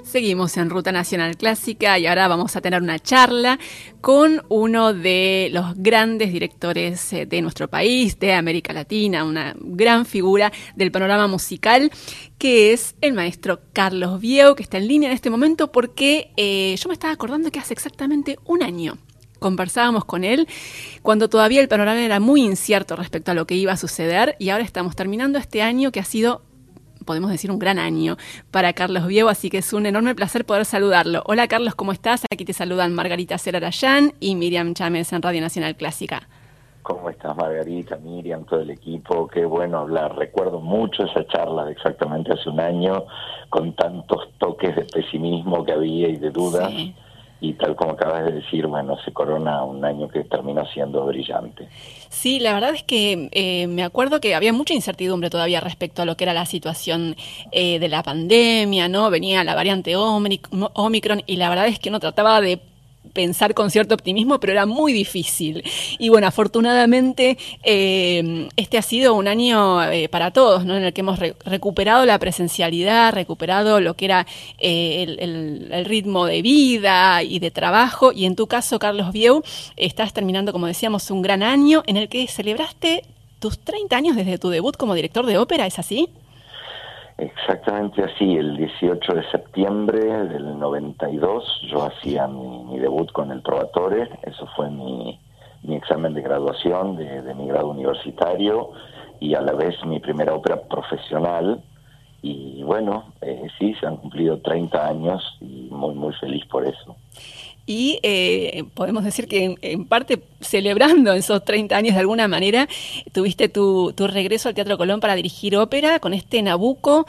Seguimos en Ruta Nacional Clásica y ahora vamos a tener una charla con uno de los grandes directores de nuestro país, de América Latina, una gran figura del panorama musical, que es el maestro Carlos Bieu, que está en línea en este momento porque yo me estaba acordando que hace exactamente un año conversábamos con él cuando todavía el panorama era muy incierto respecto a lo que iba a suceder, y ahora estamos terminando este año que ha sido, podemos decir, un gran año para Carlos Bieu, así que es un enorme placer poder saludarlo. Hola Carlos, ¿cómo estás? Aquí te saludan Margarita Celarayán y Miriam Chámez en Radio Nacional Clásica. ¿Cómo estás, Margarita, Miriam, todo el equipo? Qué bueno hablar. Recuerdo mucho esa charla de exactamente hace un año, con tantos toques de pesimismo que había y de dudas. Sí. Y tal como acabas de decir, bueno, se corona un año que terminó siendo brillante. Sí, la verdad es que me acuerdo que había mucha incertidumbre todavía respecto a lo que era la situación de la pandemia, ¿no? Venía la variante Omicron y la verdad es que uno trataba de pensar con cierto optimismo, pero era muy difícil. Y bueno, afortunadamente este ha sido un año para todos, ¿no? En el que hemos recuperado la presencialidad, recuperado lo que era el ritmo de vida y de trabajo. Y en tu caso, Carlos Bieu, estás terminando, como decíamos, un gran año en el que celebraste tus 30 años desde tu debut como director de ópera, ¿es así? Exactamente así, el 18 de septiembre del 92 yo hacía mi debut con el Trovatore. Eso fue mi examen de graduación de mi grado universitario y a la vez mi primera ópera profesional. Y bueno, sí, se han cumplido 30 años y muy feliz por eso. Y podemos decir que en parte celebrando esos 30 años de alguna manera, tuviste tu regreso al Teatro Colón para dirigir ópera con este Nabucco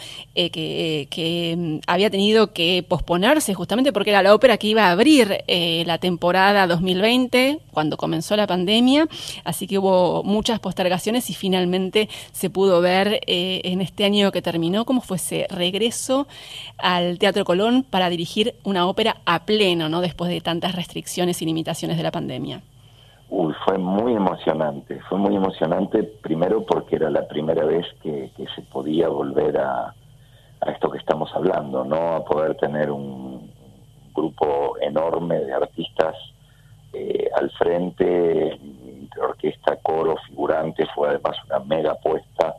que había tenido que posponerse justamente porque era la ópera que iba a abrir la temporada 2020 cuando comenzó la pandemia, así que hubo muchas postergaciones y finalmente se pudo ver en este año que terminó. ¿Cómo fue ese regreso al Teatro Colón para dirigir una ópera a pleno, ¿no? Después de tantas restricciones y limitaciones de la pandemia? Fue muy emocionante primero porque era la primera vez que se podía volver a esto que estamos hablando, ¿no? A poder tener un grupo enorme de artistas al frente, entre orquesta, coro, figurante. Fue además una mega apuesta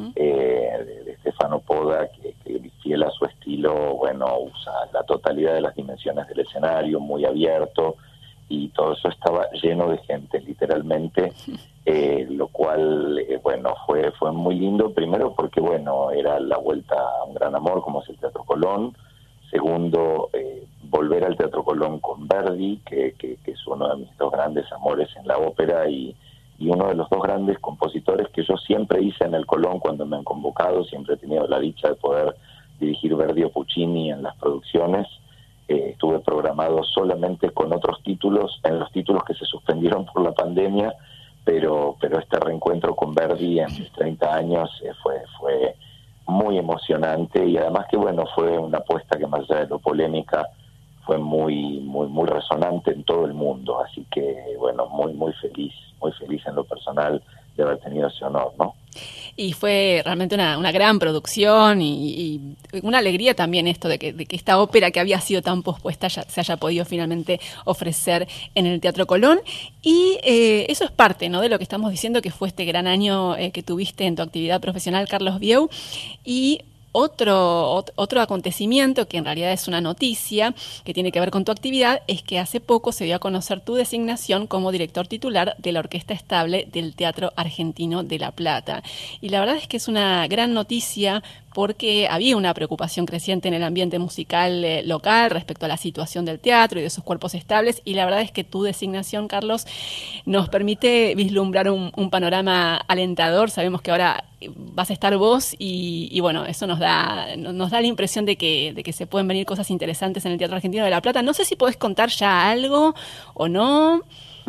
de Stefano Poda, que fiel a su estilo, bueno, usa la totalidad de las dimensiones del escenario, muy abierto, y todo eso estaba lleno de gente, literalmente, lo cual, bueno, fue muy lindo, primero porque, bueno, era la vuelta a un gran amor como es el Teatro Colón. Segundo, volver al Teatro Colón con Verdi, que es uno de mis dos grandes amores en la ópera y uno de los dos grandes compositores que yo siempre hice en el Colón cuando me han convocado. Siempre he tenido la dicha de poder dirigir Verdi o Puccini en las producciones. Estuve programado solamente con otros títulos, en los títulos que se suspendieron por la pandemia, pero este reencuentro con Verdi en mis 30 años fue muy emocionante, y además que bueno, fue una apuesta que más allá de lo polémica fue muy resonante en todo el mundo, así que bueno, muy feliz en lo personal de haber tenido ese honor, ¿no? Y fue realmente una gran producción y una alegría también esto de que esta ópera que había sido tan pospuesta se haya podido finalmente ofrecer en el Teatro Colón. Y eso es parte, ¿no?, de lo que estamos diciendo, que fue este gran año que tuviste en tu actividad profesional, Carlos Bieu. Y otro acontecimiento que en realidad es una noticia que tiene que ver con tu actividad es que hace poco se dio a conocer tu designación como director titular de la Orquesta Estable del Teatro Argentino de La Plata. Y la verdad es que es una gran noticia porque había una preocupación creciente en el ambiente musical local respecto a la situación del teatro y de sus cuerpos estables, y la verdad es que tu designación, Carlos, nos permite vislumbrar un panorama alentador. Sabemos que ahora vas a estar vos y bueno, eso nos da la impresión de que se pueden venir cosas interesantes en el Teatro Argentino de La Plata. No sé si podés contar ya algo o no.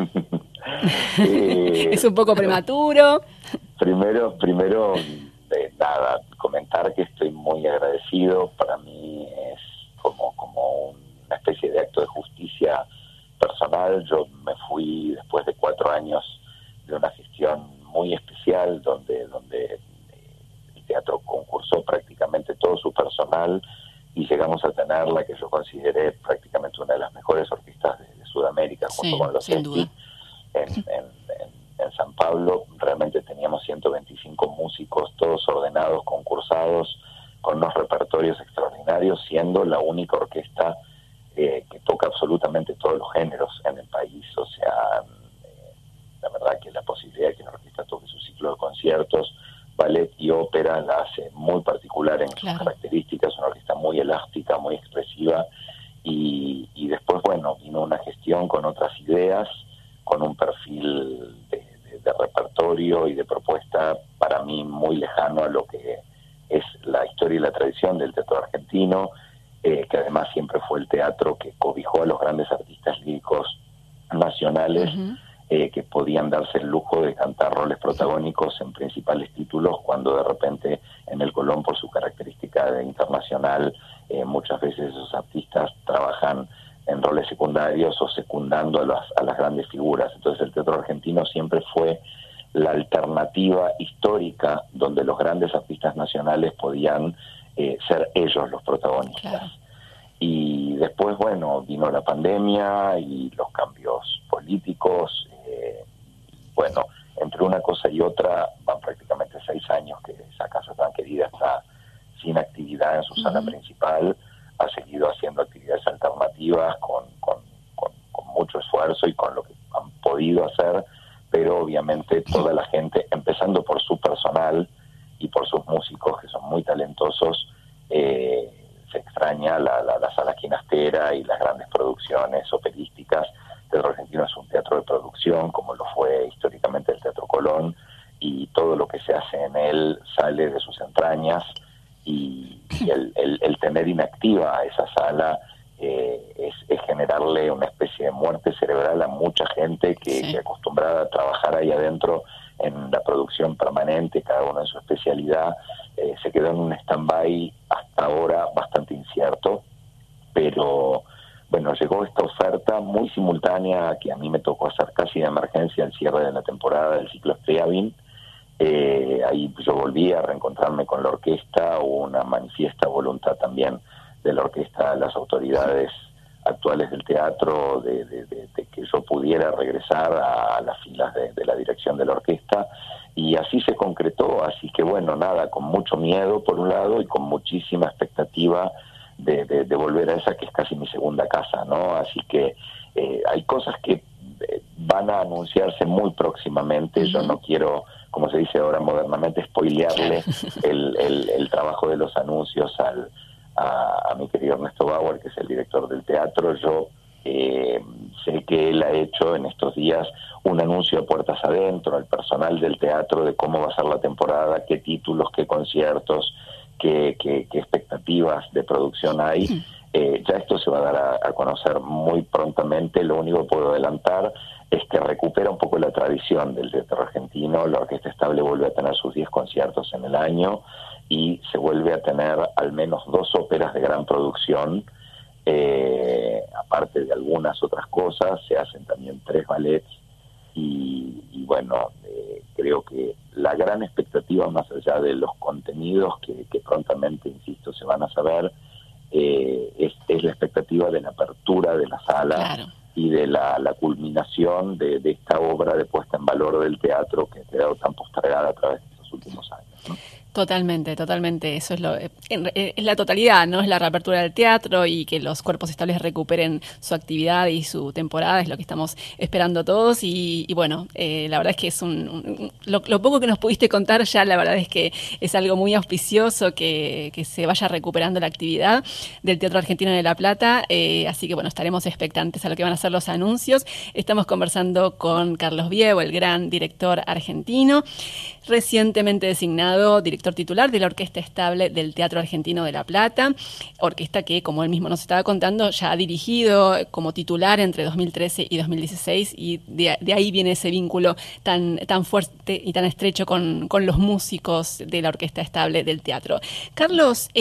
Es un poco prematuro. Primero, nada, comentar que estoy muy agradecido. Para mí es como una especie de acto de justicia personal. Yo me fui después de 4 años de una gestión muy especial donde el teatro concursó prácticamente todo su personal y llegamos a tener la que yo consideré prácticamente una de las mejores orquestas de Sudamérica, junto con los ESTI, en San Pablo. Realmente teníamos 125 músicos, todos ordenados, concursados, con unos repertorios extraordinarios, siendo la única orquesta que toca absolutamente todos los géneros en el país. O sea, la verdad que la posibilidad de que una orquesta toque su ciclo de conciertos, ballet y ópera la hace muy particular en sus características, una orquesta muy elástica, muy expresiva, y después, bueno, vino una gestión con otras ideas, con un perfil de repertorio y de propuesta para mí muy lejano a lo que es la historia y la tradición del teatro argentino, que además siempre fue el teatro que cobijó a los grandes artistas líricos nacionales, que podían darse el lujo de cantar roles protagónicos en principales títulos, cuando de repente en el Colón, por su característica de internacional, muchas veces esos artistas trabajan en roles secundarios o secundando a las grandes figuras. Entonces el teatro argentino siempre fue la alternativa histórica donde los grandes artistas nacionales podían ser ellos los protagonistas. Y después, bueno, vino la pandemia y los cambios políticos. Bueno, entre una cosa y otra van prácticamente 6 años que esa casa tan querida está sin actividad en su sala principal. Ha seguido haciendo actividades alternativas con mucho esfuerzo y con lo que han podido hacer, pero obviamente toda la gente, empezando por su personal y por sus músicos, que son muy talentosos, se extraña la sala quinastera y las grandes producciones operísticas. El teatro argentino es un teatro de producción, como lo fue históricamente el Teatro Colón, y todo lo que se hace en él sale de sus entrañas, y el tener inactiva a esa sala es generarle una especie de muerte cerebral a mucha gente que acostumbrada a trabajar ahí adentro en la producción permanente, cada uno en su especialidad, se quedó en un stand-by hasta ahora bastante incierto, pero bueno, llegó esta oferta muy simultánea que a mí me tocó hacer casi de emergencia al cierre de la temporada del ciclo Scriabin. Ahí yo volví a reencontrarme con la orquesta, hubo una manifiesta voluntad también de la orquesta, las autoridades actuales del teatro, de que yo pudiera regresar a las filas de la dirección de la orquesta, y así se concretó. Así que bueno, nada, con mucho miedo por un lado y con muchísima expectativa de volver a esa que es casi mi segunda casa, ¿no? Así que hay cosas que van a anunciarse muy próximamente. Yo no quiero, como se dice ahora modernamente, spoilearle el trabajo de los anuncios a mi querido Ernesto Bauer, que es el director del teatro. Yo sé que él ha hecho en estos días un anuncio de puertas adentro al personal del teatro de cómo va a ser la temporada, qué títulos, qué conciertos, qué expectativas de producción hay. Ya esto se va a dar a conocer muy prontamente. Lo único que puedo adelantar es que recupera un poco la tradición del teatro argentino. La Orquesta Estable vuelve a tener sus 10 conciertos en el año y se vuelve a tener al menos 2 óperas de gran producción. Aparte de algunas otras cosas, se hacen también 3 ballets y bueno, creo que la gran expectativa, más allá de los contenidos que prontamente, insisto, se van a saber, es la expectativa de la apertura de la sala y de la culminación de esta obra de puesta en valor del teatro que ha quedado tan postergada a través de estos últimos años, ¿no? Totalmente. Eso es es la totalidad, ¿no? Es la reapertura del teatro y que los cuerpos estables recuperen su actividad y su temporada, es lo que estamos esperando todos. Y bueno, la verdad es que es lo poco que nos pudiste contar ya, la verdad es que es algo muy auspicioso que se vaya recuperando la actividad del Teatro Argentino de La Plata. Así que bueno, estaremos expectantes a lo que van a ser los anuncios. Estamos conversando con Carlos Bievo, el gran director argentino, recientemente designado director titular de la Orquesta Estable del Teatro Argentino de La Plata, orquesta que, como él mismo nos estaba contando, ya ha dirigido como titular entre 2013 y 2016, y de ahí viene ese vínculo tan fuerte y tan estrecho con los músicos de la Orquesta Estable del teatro. Carlos,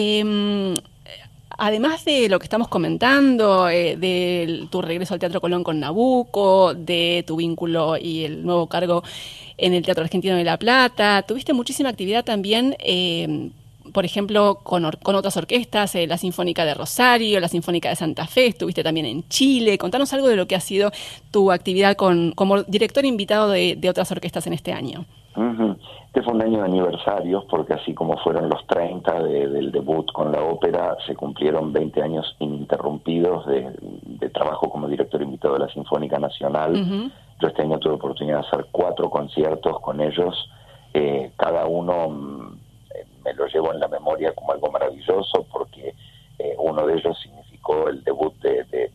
además de lo que estamos comentando, de tu regreso al Teatro Colón con Nabucco, de tu vínculo y el nuevo cargo en el Teatro Argentino de La Plata, tuviste muchísima actividad también por ejemplo, con otras orquestas, la Sinfónica de Rosario, la Sinfónica de Santa Fe, estuviste también en Chile. Contanos algo de lo que ha sido tu actividad como director invitado de otras orquestas en este año. Uh-huh. Este fue un año de aniversarios, porque así como fueron los 30 del debut con la ópera, se cumplieron 20 años ininterrumpidos de trabajo como director invitado de la Sinfónica Nacional. Uh-huh. Yo este año tuve oportunidad de hacer 4 conciertos con ellos. Cada uno me lo llevo en la memoria como algo maravilloso, porque uno de ellos significó el debut de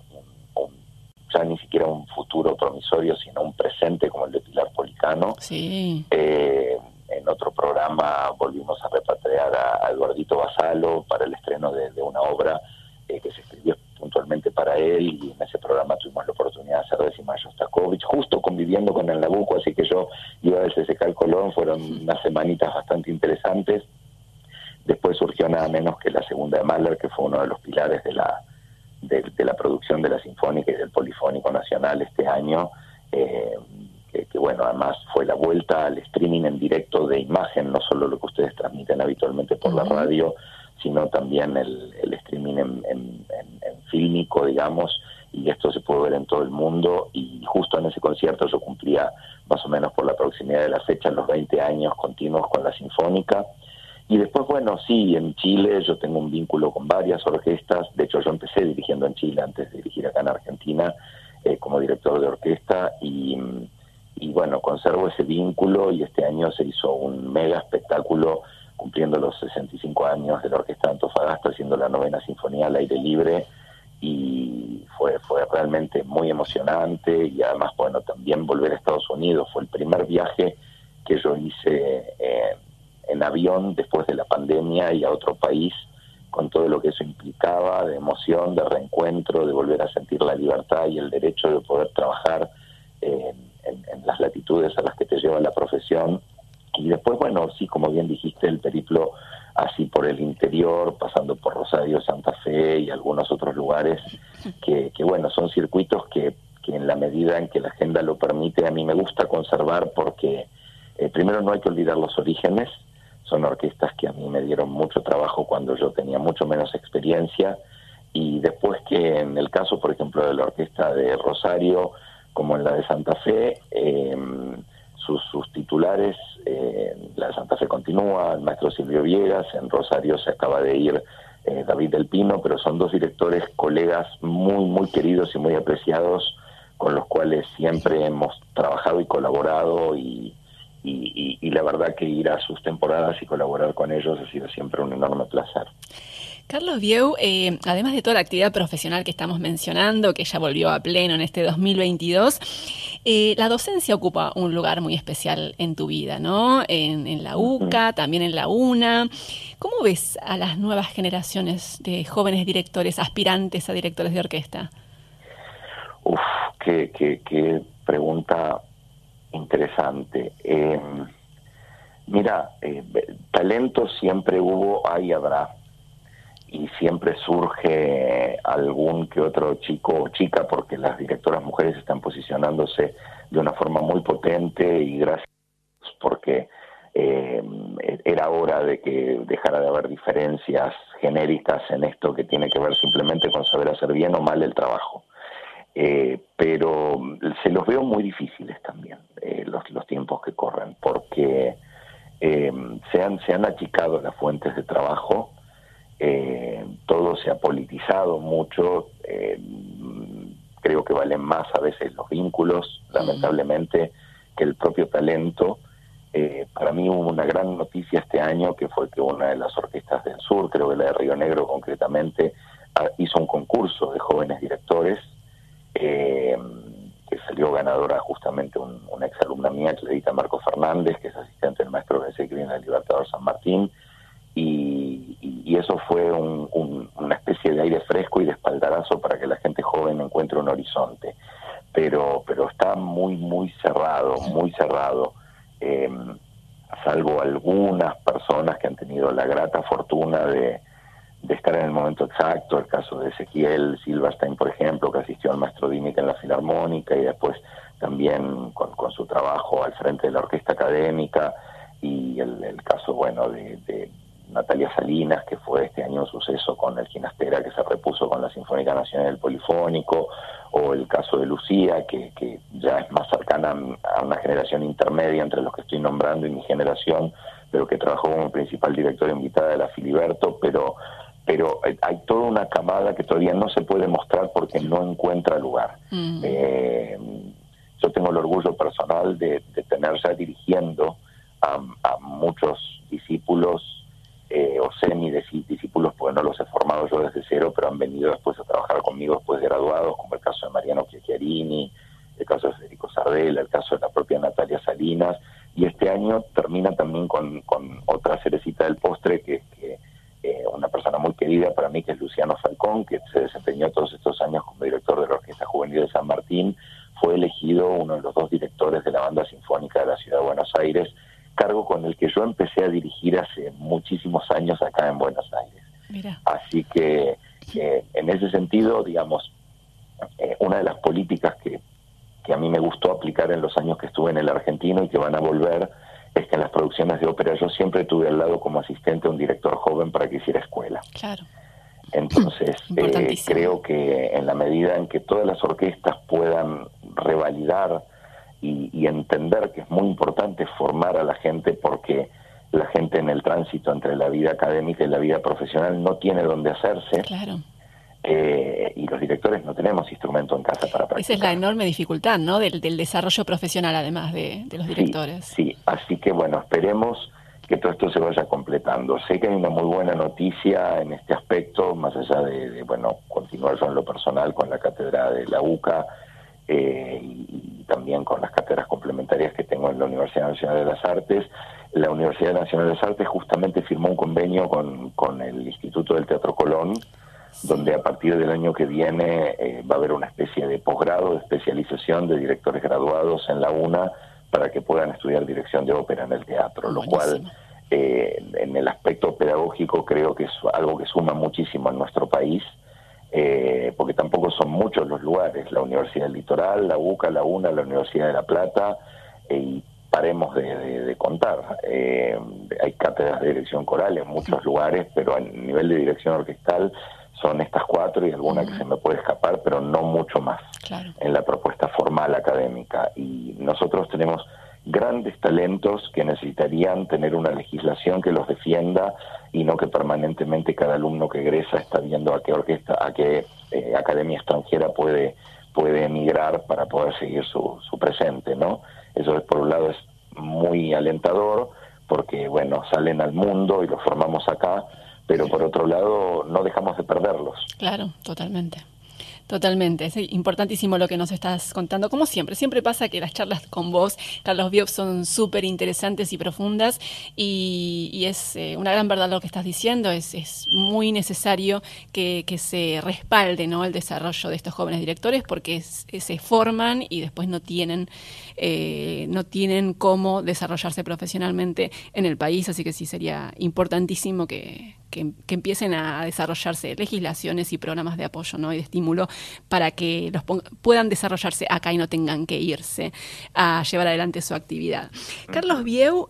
ya ni siquiera un futuro promisorio, sino un presente como el de Pilar Policano. Sí. En otro programa volvimos a repatriar a Eduardito Basalo para el estreno de una obra que se escribió puntualmente para él, y en ese programa tuvimos la oportunidad de hacer de Zimayo Shostakovich, justo conviviendo con el Nabucco, así que yo iba del CCK al Colón. Fueron unas semanitas bastante interesantes. Después surgió nada menos que la segunda de Mahler, que fue uno de los pilares de la producción de la Sinfónica y del Polifónico Nacional este año, que bueno, además fue la vuelta al streaming en directo de imagen, no solo lo que ustedes transmiten habitualmente por la radio, sino también el streaming en fílmico, digamos, y esto se puede ver en todo el mundo. Y justo en ese concierto yo cumplía, más o menos por la proximidad de la fecha, los 20 años continuos con la Sinfónica. Y después, bueno, sí, en Chile yo tengo un vínculo con varias orquestas. De hecho, yo empecé dirigiendo en Chile antes de dirigir acá en Argentina, como director de orquesta, y bueno, conservo ese vínculo, y este año se hizo un mega espectáculo cumpliendo los 65 años de la Orquesta de Antofagasta, haciendo la 9ª Sinfonía al aire libre, y fue realmente muy emocionante. Y además, bueno, también volver a Estados Unidos fue el primer viaje que yo hice en avión después de la pandemia, y a otro país, con todo lo que eso implicaba de emoción, de reencuentro, de volver a sentir la libertad y el derecho de poder trabajar en las latitudes a las que te lleva la profesión. Y después, bueno, sí, como bien dijiste, el periplo así por el interior, pasando por Rosario, Santa Fe y algunos otros lugares, que bueno, son circuitos que en la medida en que la agenda lo permite, a mí me gusta conservar, porque primero no hay que olvidar los orígenes. Son orquestas que a mí me dieron mucho trabajo cuando yo tenía mucho menos experiencia, y después que en el caso, por ejemplo, de la orquesta de Rosario, como en la de Santa Fe, sus titulares, la de Santa Fe continúa, el maestro Silvio Viegas, en Rosario se acaba de ir David del Pino, pero son 2 directores, colegas muy, muy queridos y muy apreciados, con los cuales siempre hemos trabajado y colaborado, y la verdad que ir a sus temporadas y colaborar con ellos ha sido siempre un enorme placer. Carlos Vieu, además de toda la actividad profesional que estamos mencionando, que ya volvió a pleno en este 2022, la docencia ocupa un lugar muy especial en tu vida, ¿no? En la UCA, también en la UNA. ¿Cómo ves a las nuevas generaciones de jóvenes directores, aspirantes a directores de orquesta? Uf, qué pregunta interesante. Mira, talento siempre hubo, hay, habrá, y siempre surge algún que otro chico o chica, porque las directoras mujeres están posicionándose de una forma muy potente, y gracias, porque era hora de que dejara de haber diferencias genéricas en esto que tiene que ver simplemente con saber hacer bien o mal el trabajo. Pero se los veo muy difíciles también, los tiempos que corren, porque se han achicado las fuentes de trabajo, todo se ha politizado mucho, creo que valen más a veces los vínculos, lamentablemente, que el propio talento. Para mí hubo una gran noticia este año, que fue que una de las orquestas del sur, creo que la de Río Negro concretamente, hizo un concurso de jóvenes directores, que salió ganadora justamente una exalumna mía, Clarita Marco Fernández, que es asistente del maestro Besekri en el Libertador San Martín, y eso fue una especie de aire fresco y de espaldarazo para que la gente joven encuentre un horizonte, pero está muy, muy cerrado, salvo algunas personas que han tenido la grata fortuna de estar en el momento exacto, el caso de Ezequiel Silverstein, por ejemplo, que asistió al maestro Dimick en la Filarmónica, y después también con su trabajo al frente de la orquesta académica, y el caso, bueno, de Natalia Salinas, que fue este año un suceso con el Ginastera, que se repuso con la Sinfónica Nacional del Polifónico, o el caso de Lucía, que ya es más cercana a una generación intermedia entre los que estoy nombrando y mi generación, pero que trabajó como principal directora invitada de la Filiberto, pero hay toda una camada que todavía no se puede mostrar porque no encuentra lugar. Yo tengo el orgullo personal de tener ya dirigiendo a muchos discípulos o semidiscípulos, porque no los he formado yo desde cero, pero han venido después a trabajar conmigo después de graduados, como el caso de Mariano Chiacchiarini, el caso de Federico Sardella, el caso de la propia Natalia Salinas, y este año termina también con otra cerecita del postre, que una persona muy querida para mí, que es Luciano Falcón, que se desempeñó todos estos años como director de la Orquesta Juvenil de San Martín, fue elegido uno de los 2 directores de la Banda Sinfónica de la Ciudad de Buenos Aires, cargo con el que yo empecé a dirigir hace muchísimos años acá en Buenos Aires. Mira. Así que en ese sentido, digamos, una de las políticas que a mí me gustó aplicar en los años que estuve en el Argentino y que van a volver, es que en las producciones de ópera yo siempre tuve al lado como asistente a un director joven para que hiciera escuela. Claro. Entonces, creo que en la medida en que todas las orquestas puedan revalidar y entender que es muy importante formar a la gente, porque la gente en el tránsito entre la vida académica y la vida profesional no tiene dónde hacerse. Claro. Y los directores no tenemos instrumento en casa para practicar. Esa es la enorme dificultad, ¿no? Del desarrollo profesional, además de los directores. Sí, así que bueno, esperemos que todo esto se vaya completando. Sé que hay una muy buena noticia en este aspecto, más allá de continuar yo en lo personal con la cátedra de la UCA y también con las cátedras complementarias que tengo en la Universidad Nacional de las Artes. La Universidad Nacional de las Artes justamente firmó un convenio con el Instituto del Teatro Colón, donde a partir del año que viene va a haber una especie de posgrado, de especialización de directores graduados en la UNA para que puedan estudiar dirección de ópera en el teatro, lo cual en el aspecto pedagógico creo que es algo que suma muchísimo en nuestro país, porque tampoco son muchos los lugares, la Universidad del Litoral, la UCA, la UNA, la Universidad de La Plata, y paremos de contar. Hay cátedras de dirección coral en muchos lugares, pero a nivel de dirección orquestal son estas 4 y alguna que se me puede escapar, pero no mucho más en la propuesta formal académica. Y nosotros tenemos grandes talentos que necesitarían tener una legislación que los defienda y no que permanentemente cada alumno que egresa está viendo a qué orquesta, a qué academia extranjera puede emigrar para poder seguir su presente, ¿no? Eso por un lado es muy alentador porque, bueno, salen al mundo y los formamos acá, pero por otro lado no dejamos de perderlos. Claro, totalmente. Totalmente, es importantísimo lo que nos estás contando. Como siempre pasa que las charlas con vos, Carlos Biob, son súper interesantes y profundas y es una gran verdad lo que estás diciendo. Es muy necesario que se respalde, ¿no?, el desarrollo de estos jóvenes directores porque se forman y después no tienen cómo desarrollarse profesionalmente en el país, así que sí sería importantísimo que empiecen a desarrollarse legislaciones y programas de apoyo, ¿no?, y de estímulo para que puedan desarrollarse acá y no tengan que irse a llevar adelante su actividad. Carlos Biob,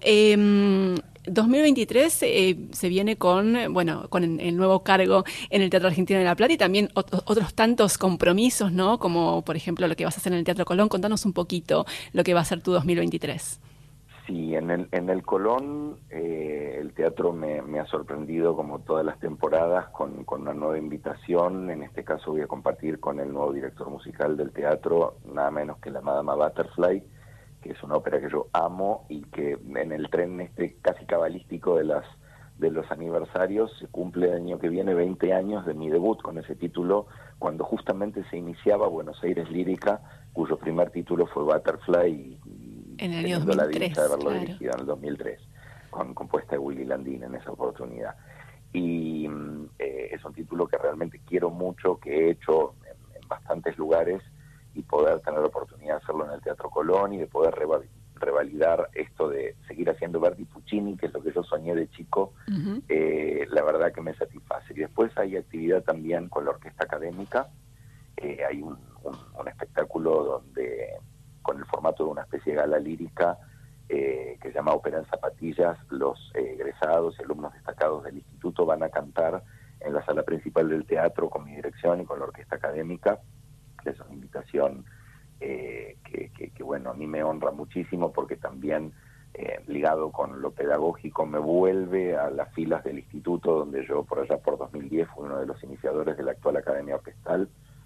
2023 se viene con el nuevo cargo en el Teatro Argentino de La Plata y también otros tantos compromisos, ¿no?, como por ejemplo lo que vas a hacer en el Teatro Colón. Contanos un poquito lo que va a ser tu 2023. Sí, en el Colón el teatro me ha sorprendido como todas las temporadas con una nueva invitación. En este caso voy a compartir con el nuevo director musical del teatro, nada menos que la Madama Butterfly, que es una ópera que yo amo y que en el tren casi cabalístico de los aniversarios se cumple el año que viene 20 años de mi debut con ese título, cuando justamente se iniciaba Buenos Aires Lírica, cuyo primer título fue Butterfly en el año 2003, la dicha de haberlo dirigido en el 2003, con compuesta de Willy Landín en esa oportunidad. Y es un título que realmente quiero mucho, que he hecho en bastantes lugares, y poder tener la oportunidad de hacerlo en el Teatro Colón y de poder revalidar esto de seguir haciendo Verdi Puccini, que es lo que yo soñé de chico, la verdad que me satisface. Y después hay actividad también con la orquesta académica, hay un espectáculo donde, con el formato de una especie de gala lírica, que se llama Ópera en Zapatillas. Los egresados y alumnos destacados del instituto van a cantar en la sala principal del teatro con mi dirección y con la orquesta académica. Es una invitación que bueno, a mí me honra muchísimo, porque también ligado con lo pedagógico me vuelve a las filas del instituto, donde yo por allá por 2010 fui uno de los iniciadores de la actual Academia Orquestal.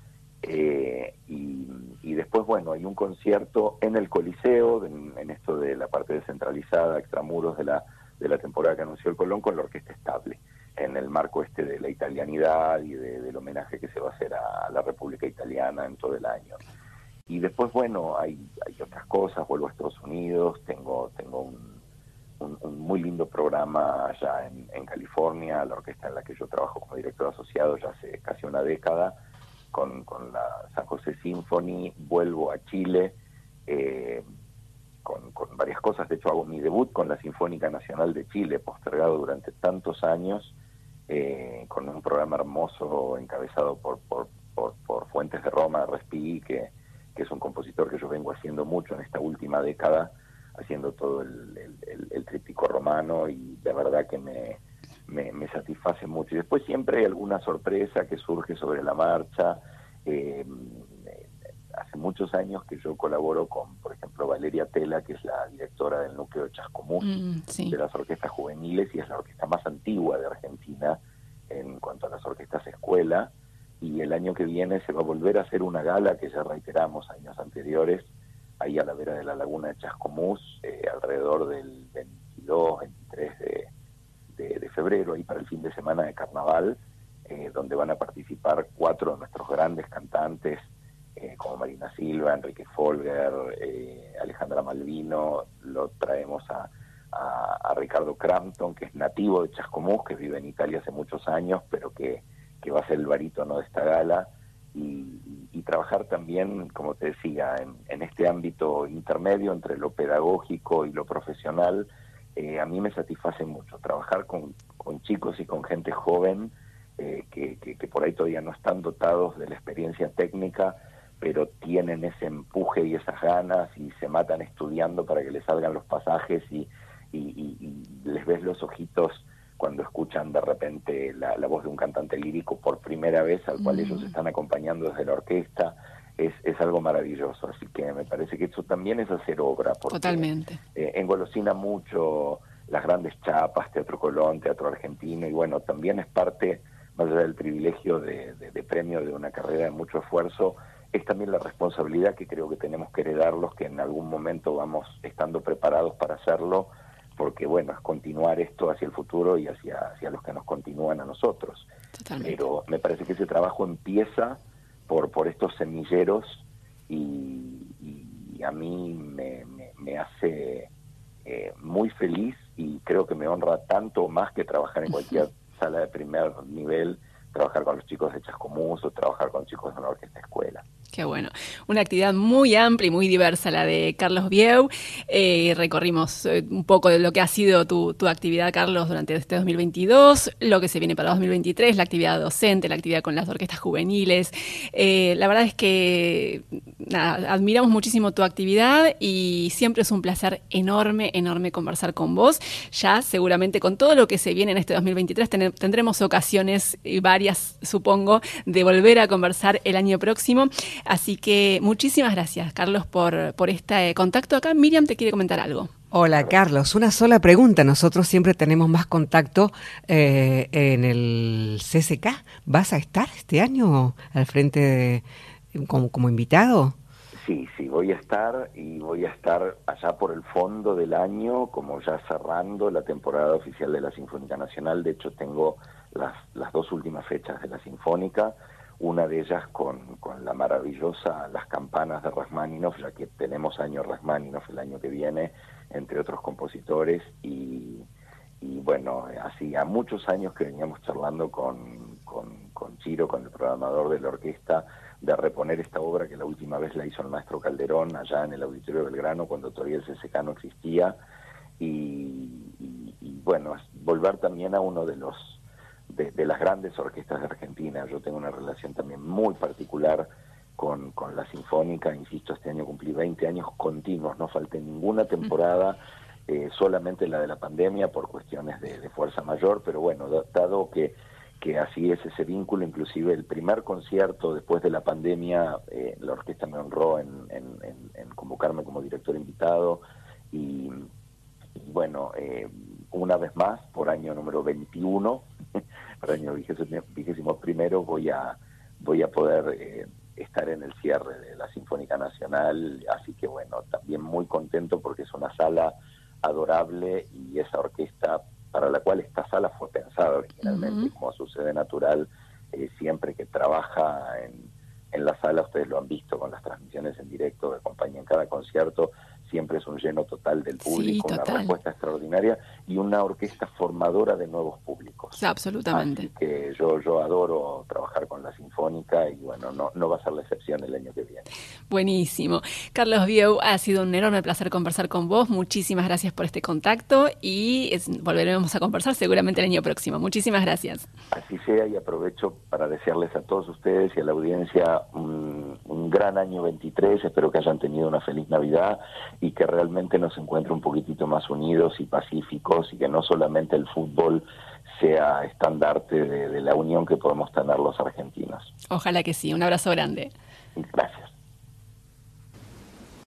Y después, bueno, hay un concierto en el Coliseo, en esto de la parte descentralizada, extramuros de la temporada que anunció el Colón, con la Orquesta Estable, en el marco de la italianidad y del homenaje que se va a hacer a la República Italiana en todo el año. Y después, bueno, hay otras cosas. Vuelvo a Estados Unidos, tengo un muy lindo programa allá en California, la orquesta en la que yo trabajo como director asociado ya hace casi una década, con la San José Symphony. Vuelvo a Chile con varias cosas. De hecho, hago mi debut con la Sinfónica Nacional de Chile, postergado durante tantos años, con un programa hermoso encabezado por Fuentes de Roma, Respighi, que es un compositor que yo vengo haciendo mucho en esta última década, haciendo todo el tríptico romano, y de verdad que me satisface mucho. Y después siempre hay alguna sorpresa que surge sobre la marcha. Hace muchos años que yo colaboro con, por ejemplo, Valeria Tela, que es la directora del núcleo de Chascomús, sí, de las orquestas juveniles, y es la orquesta más antigua de Argentina en cuanto a las orquestas escuela. Y el año que viene se va a volver a hacer una gala que ya reiteramos años anteriores, ahí a la vera de la laguna de Chascomús, alrededor del 22, 23 de febrero, ahí para el fin de semana de carnaval, donde van a participar 4 de nuestros grandes cantantes, como Marina Silva, Enrique Folger, Alejandra Malvino. Lo traemos a Ricardo Crampton, que es nativo de Chascomús, que vive en Italia hace muchos años, pero que va a ser el barítono de esta gala, y trabajar también, como te decía, en este ámbito intermedio entre lo pedagógico y lo profesional. A mí me satisface mucho trabajar con chicos y con gente joven, que por ahí todavía no están dotados de la experiencia técnica, pero tienen ese empuje y esas ganas, y se matan estudiando para que les salgan los pasajes, y les ves los ojitos cuando escuchan de repente la voz de un cantante lírico por primera vez, al cual ellos están acompañando desde la orquesta. Es algo maravilloso, así que me parece que eso también es hacer obra, porque totalmente. engolosina mucho las grandes chapas, Teatro Colón, Teatro Argentino, y bueno, también es parte, más allá del privilegio de premio de una carrera de mucho esfuerzo, es también la responsabilidad que creo que tenemos que heredar los que en algún momento vamos estando preparados para hacerlo, porque bueno, es continuar esto hacia el futuro y hacia los que nos continúan a nosotros. Totalmente. Pero me parece que ese trabajo empieza por estos semilleros, y a mí me hace muy feliz, y creo que me honra tanto más que trabajar en cualquier sala de primer nivel, trabajar con los chicos de Chascomús o trabajar con chicos de una orquesta escuela. Qué bueno. Una actividad muy amplia y muy diversa la de Carlos Bieu. Recorrimos un poco de lo que ha sido tu actividad, Carlos, durante este 2022, lo que se viene para 2023, la actividad docente, la actividad con las orquestas juveniles. La verdad es que nada, admiramos muchísimo tu actividad, y siempre es un placer enorme conversar con vos. Ya seguramente con todo lo que se viene en este 2023 tendremos ocasiones, y varias supongo, de volver a conversar el año próximo. Así que muchísimas gracias, Carlos, por este contacto. Acá Miriam te quiere comentar algo. Hola, Carlos. Una sola pregunta. Nosotros siempre tenemos más contacto en el CCK. ¿Vas a estar este año al frente como invitado? Sí, voy a estar, y voy a estar allá por el fondo del año, como ya cerrando la temporada oficial de la Sinfónica Nacional. De hecho, tengo las 2 últimas fechas de la Sinfónica, una de ellas con la maravillosa Las Campanas de Rachmaninoff, ya que tenemos año Rachmaninoff el año que viene, entre otros compositores, y bueno, hacía muchos años que veníamos charlando con Chiro, con el programador de la orquesta, de reponer esta obra, que la última vez la hizo el maestro Calderón allá en el Auditorio Belgrano, cuando todavía el CCK no existía, y bueno, volver también a uno de las grandes orquestas de Argentina. Yo tengo una relación también muy particular con la Sinfónica. Insisto, este año cumplí 20 años continuos, no falté ninguna temporada, solamente la de la pandemia por cuestiones de fuerza mayor, pero bueno, dado que así es ese vínculo, inclusive el primer concierto después de la pandemia, la orquesta me honró en convocarme como director invitado, y bueno, una vez más, por año número 21, por año 21, voy a poder estar en el cierre de la Sinfónica Nacional, así que bueno, también muy contento porque es una sala adorable, y esa orquesta para la cual esta sala fue pensada originalmente, como sucede natural, siempre que trabaja en la sala, ustedes lo han visto con las transmisiones en directo que acompañan cada concierto, siempre es un lleno total del público, sí, una respuesta extraordinaria y una orquesta formadora de nuevos públicos. Sí, absolutamente. Así que yo adoro trabajar con la Sinfónica, y bueno, no va a ser la excepción el año que viene. Buenísimo. Carlos Bieu, ha sido un enorme placer conversar con vos. Muchísimas gracias por este contacto, y volveremos a conversar seguramente el año próximo. Muchísimas gracias. Así sea, y aprovecho para desearles a todos ustedes y a la audiencia un gran año 23. Espero que hayan tenido una feliz Navidad y que realmente nos encuentre un poquitito más unidos y pacíficos, y que no solamente el fútbol sea estandarte de la unión que podemos tener los argentinos. Ojalá que sí. Un abrazo grande. Gracias.